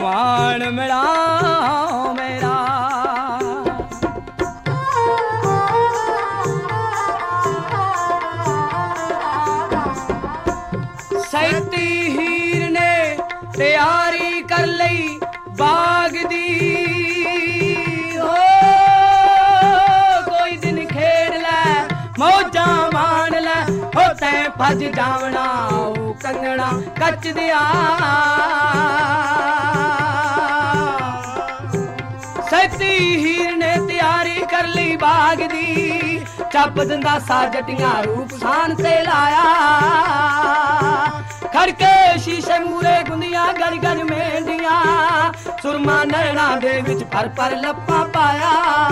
भगवान मिला मेरा। सैती हीर ने तैयारी कर लई बाग दी, हो कोई दिन खेड़ लै मौजा मान लै, हो तैं भज जावना ओ कंगना कच दिया। सैती हीर ने तैयारी कर ली बाग दी, चप दिंदा सा जटियां रूप शान ते लाया। खड़के शीशे मूरे गुंदियां गड़ गड़ मेंदियां, सुरमा नैना दे विच पर पर लप्पा पाया।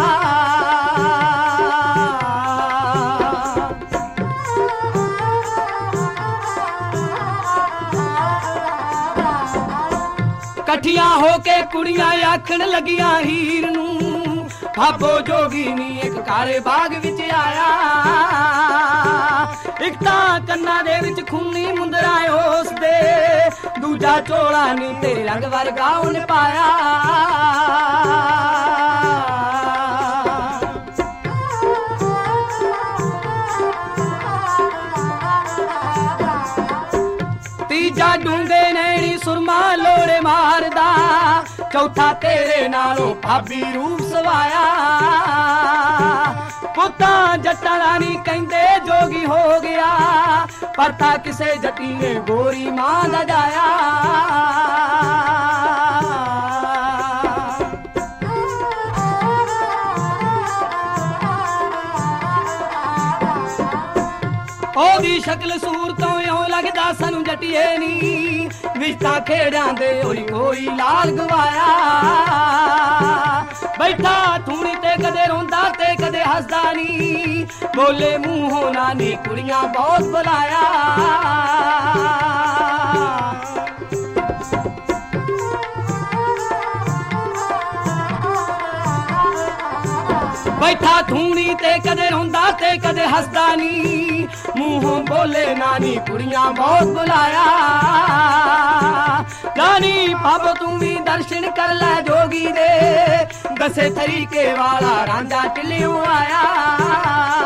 कठियां होके कुड़ियां आखण लगियां हीर नू, भाबो जोगी नी एक काले बाग विच आया। एक तां कन्ना दे विच खूनी मुंदरा उस दे, दूजा चोला नी तेरे रंग वर्गा उन पाया। तीजा डूंगे नैनी सुरमा लोड़े मारदा, चौथा तेरे नालों भाभी रूप सवाया। पुत्ता जट्टा रानी कहंदे जोगी हो गया, पर था किसे जटी ने गोरी मां दा जाया। ओदी शक्ल सूरतों इउं लगदा सानू जटिए नी, विचता खेड़ां दे होई कोई लाल गवाया। बैठा थूणी ते कदे रोंदा ते कदे हसदा नी, बोले मूंहों नानी कुड़ियां बहुत बुलाया। बैठा थूणी ते कदे रोंदा ते कदे हसदा नी, मूंहों बोले नानी कुड़ियां बहुत बुलाया। नानी पापो तू भी दर्शन कर लै जोगी दे, दसे तरीके वाला रांझा टिलियों आया।